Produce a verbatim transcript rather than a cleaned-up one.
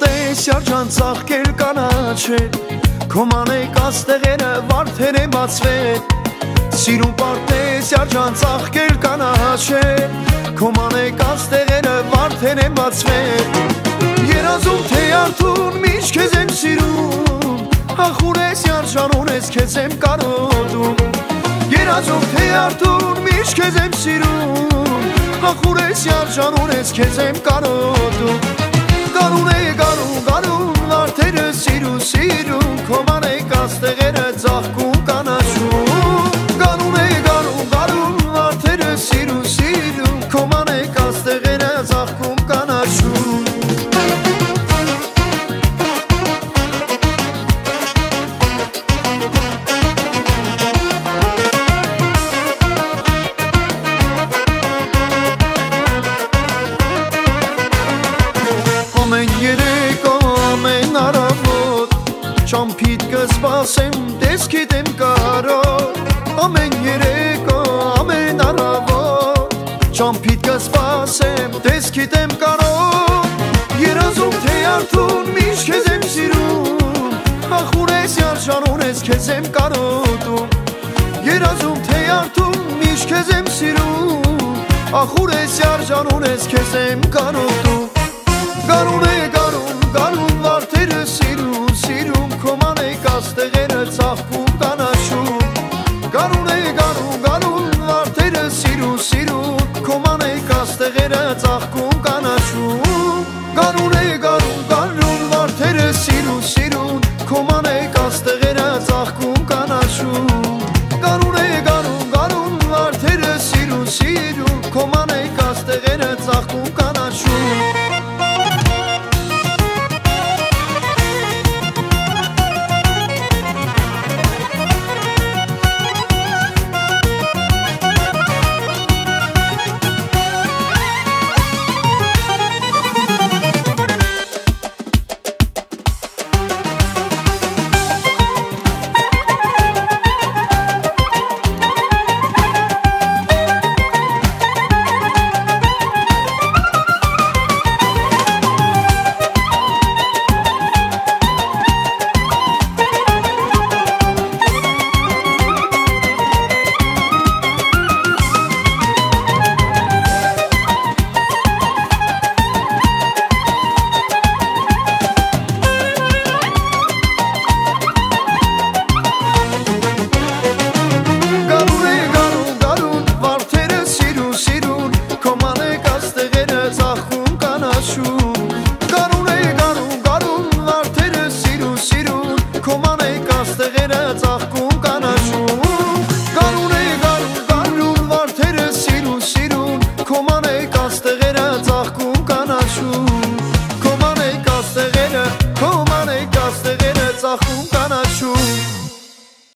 պարտես երջան ծաղկել կանաչել Քո մանեկած տեղերը վարդեր են բացվել Սիրուն պարտես երջան ծաղկել կանաչել Քո մանեկած տեղերը վարդեր են բացվել Երազում թե արթուն միշտ քեզ եմ սիրում Ախուր ես երջան ունես քեզ եմ կարոտում Երազում թե արթուն միշտ քեզ եմ սիրում Ախուր ես երջան ունես քեզ եմ կարոտում Գարուն է գարուն գարուն վարդերը սիրու սիրում Քո մանեկած տեղերը ծաղկում կանաչում Գարուն է գարուն գարուն վարդերը սիրու սիրում Քո մանեկած տեղերը ծաղկում կանաչում Ամեն երեկո, ամեն առավոտ Ճամփիդ կսպասեմ, տեսքիդ եմ կարոտ Ամեն երեկո, ամեն առավոտ Ճամփիդ կսպասեմ, տեսքիդ եմ կարոտ Երազում թե արթուն միշտ քեզ եմ սիրում Ախուր ես երջան ունես քեզ եմ կարոտում Երազում թե արթուն միշտ քեզ եմ սիրում Ախուր ես երջան ունես քեզ եմ կարոտում Գարուն է